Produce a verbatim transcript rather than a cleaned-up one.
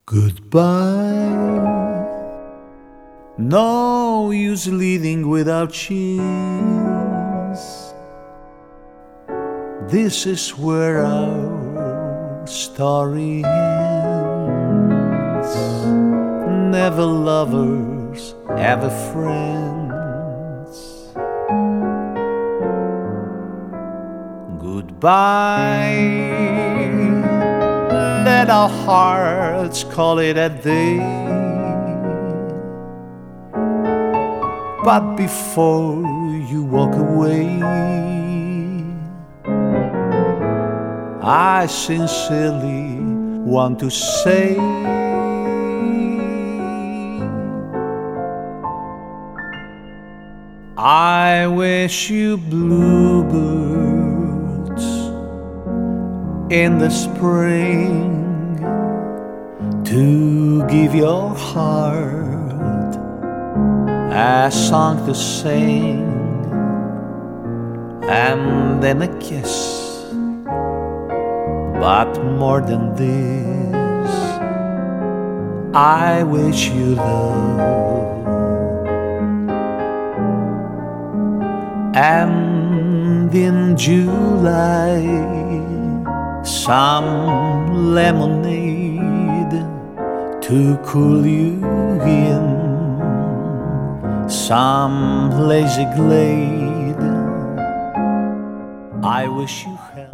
Goodbye. No use leading without cheers. This is where our story ends. Never lovers, ever friends. Goodbye. Let our hearts call it a day. But before you walk away, I sincerely want to say, I wish you bluebirds in the spring to give your heart a song to sing, and then a kiss. But more than this, I wish you love, and in July some lemonade to cool you in, some lazy glade. I wish you had